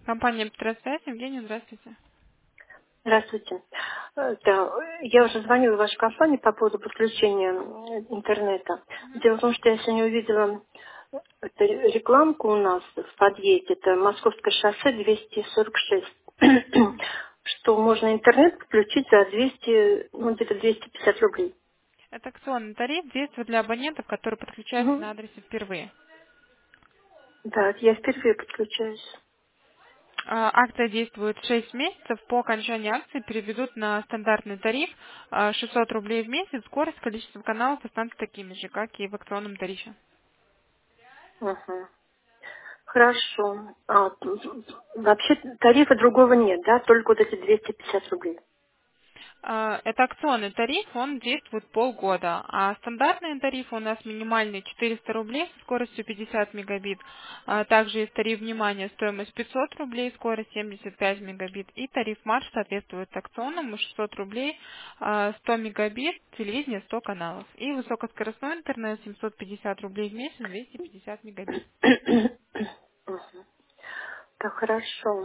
Компания Петросвязь. Евгения, здравствуйте. Здравствуйте. Да, я уже звонила в вашу компанию по поводу подключения интернета. Дело в том, что я сегодня увидела рекламку у нас в подъезде. Это Московское шоссе 246. Что можно интернет подключить за 200, ну где-то 250 рублей. Это акционный тариф, действует для абонентов, которые подключаются Мгм. на адресе впервые. Да, это я впервые подключаюсь. Акция действует 6 месяцев. По окончании акции переведут на стандартный тариф 600 рублей в месяц. Скорость, количество каналов останутся такими же, как и в акционном тарифе. Мгм. Хорошо. Вообще тарифа другого нет, да? Только вот эти 250 рублей. Это акционный тариф, он действует полгода, а стандартный тариф у нас минимальный 400 рублей со скоростью 50 мегабит. Также есть тариф внимания, стоимость 500 рублей, скорость 75 мегабит. И тариф марш соответствует акционному 600 рублей, 100 мегабит, телевидение 100 каналов. И высокоскоростной интернет 750 рублей в месяц, 250 мегабит. Мгм. Так, хорошо.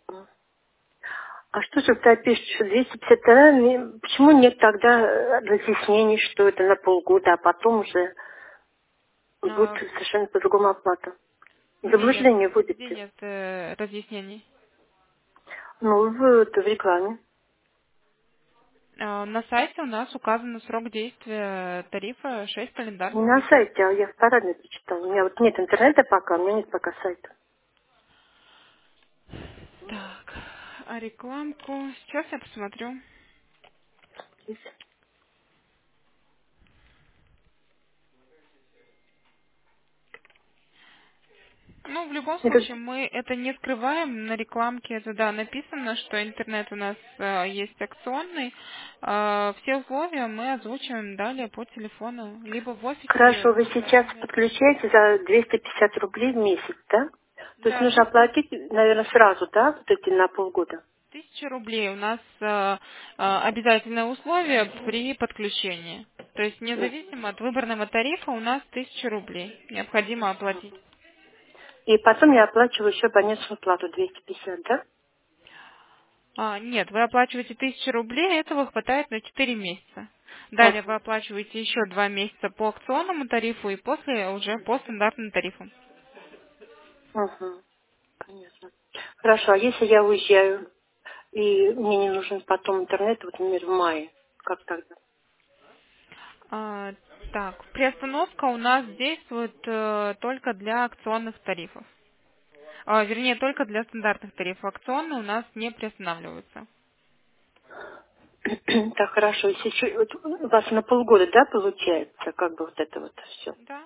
А что же тогда пишет, что 250 тогда почему нет тогда разъяснений, что это на полгода, а потом уже будет А, совершенно по-другому оплата? Где Заблуждение вводите. нет разъяснений? Ну, в рекламе. На сайте у нас указан срок действия тарифа 6 Не календарных на месяцев. сайте, а я в парадной прочитала. У меня вот нет интернета пока, у меня нет пока сайта. Так, а рекламку. Сейчас я посмотрю. Ну, в любом Это, случае, мы это не скрываем. На рекламке это, да, написано, что интернет у нас есть акционный. Все условия мы озвучиваем далее по телефону. Либо в хорошо, офисе вы сейчас созваниваетесь. подключаете за 250 рублей в месяц, да? То есть Да, нужно оплатить, наверное, сразу, да, вот эти на полгода? 1000 рублей у нас обязательное условие при подключении. То есть независимо от выбранного тарифа у нас 1000 рублей необходимо оплатить. И потом я оплачиваю еще абонентскую плату 250, да? Нет, вы оплачиваете 1000 рублей, этого хватает на 4 месяца. Далее вы Угу. оплачиваете еще 2 месяца по акционному тарифу и после уже по стандартному тарифу. Угу. Понятно. Хорошо, а если я уезжаю, и мне не нужен потом интернет, вот, например, в мае, как тогда? А, так, приостановка у нас действует только для акционных тарифов. Вернее, только для стандартных тарифов. Акционные у нас не приостанавливаются. Так, хорошо, если еще, вот у вас на полгода, да, получается, как бы вот это вот все. Да,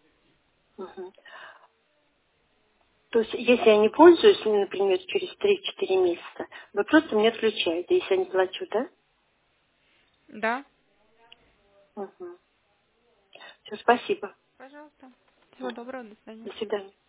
То есть, если я не пользуюсь, ну, например, через 3-4 месяца, вы просто мне отключаете, если я не плачу, да? да. Угу. Все, спасибо. Пожалуйста. Всего доброго, до свидания. До свидания.